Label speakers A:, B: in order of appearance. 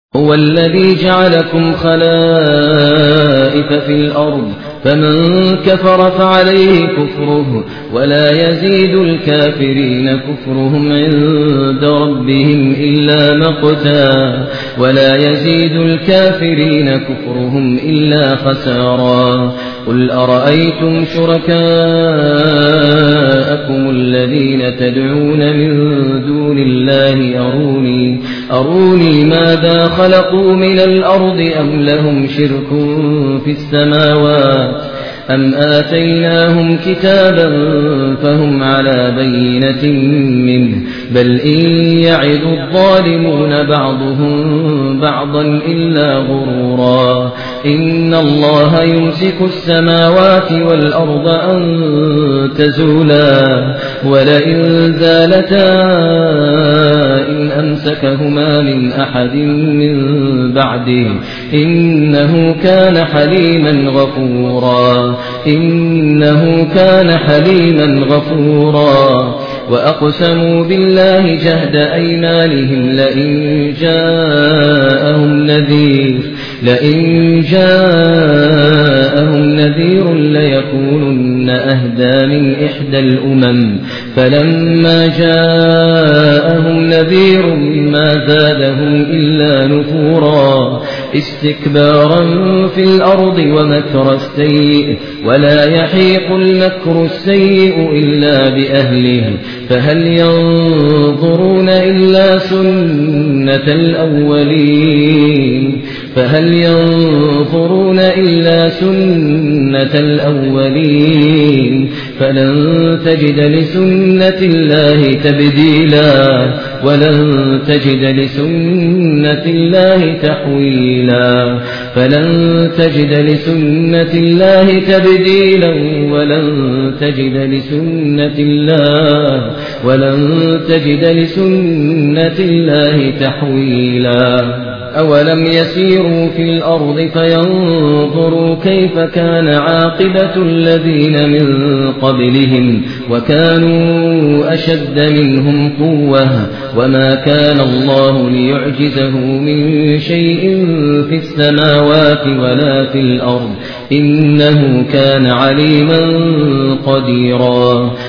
A: هو الذي جعلكم خلائف في الأرض فمن كفر فعليه كفره ولا يزيد الكافرين كفرهم عند ربهم إلا مقتا ولا يزيد الكافرين كفرهم إلا خسارا. قل أرأيتم شركاءكم الذين تدعون من دون الله أروني ماذا خلقوا من الأرض أم لهم شرك في السماوات أم آتيناهم كتابا فهم على بينة منه بل إن يعد الظالمون بعضهم بعضا إلا غرورا. إن الله يمسك السماوات والأرض أن تزولا ولئن زالتا إن أمسكهما من أحد من بعده إنه كان حليما غفورا. وأقسموا بالله جهد أيمانهم لئن جاءهم نذير ليكونن أهدى من إحدى الأمم فلما جاءهم نذير ما زادهم إلا نفورا استكبارا في الأرض ومكر السيء ولا يحيق المكر السيء إلا بأهله فهل ينظرون إلا سنة الأولين فلن تجد لسنة الله تبديلا ولن تجد لسنة الله تحويلا. فلن تجد لسنة الله تبديلا ولن تجد لسنة الله تحويلا. أولم يسيروا في الأرض فينظروا كيف كان عاقبة الذين من قبلهم وكانوا أشد منهم قوة وما كان الله ليعجزه من شيء في السماوات ولا في الأرض إنه كان عليما قديرا.